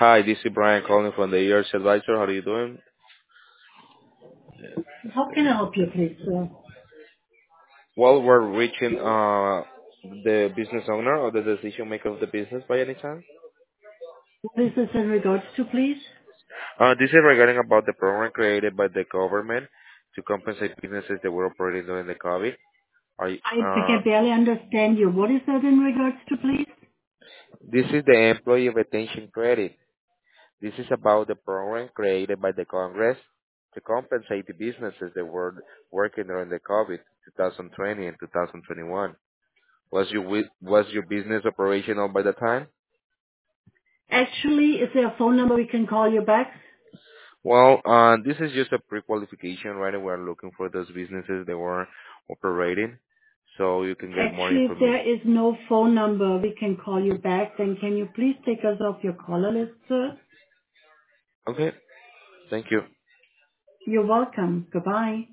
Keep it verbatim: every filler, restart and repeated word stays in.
Hi, this is Brian calling from the E R C Advisor. How are you doing? How can I help you, please, sir? Well, we're reaching uh, the business owner or the decision maker of the business by any chance. What is this in regards to, please? Uh, this is regarding about the program created by the government to compensate businesses that were operating during the COVID. Are you, I, I uh, can barely understand you. What is that in regards to, please? this is the Employee Retention Credit. This is about the program created by the Congress to compensate the businesses that were working during the COVID twenty twenty and two thousand twenty-one. Was your wi- was your business operational by the time? Actually, is there a phone number we can call you back? Well, uh, this is just a pre-qualification, right? We're looking for those businesses that were operating, so you can get more Actually, if information. there is no phone number we can call you back, then can you please take us off your caller list, sir? Okay, thank you. You're welcome. Goodbye.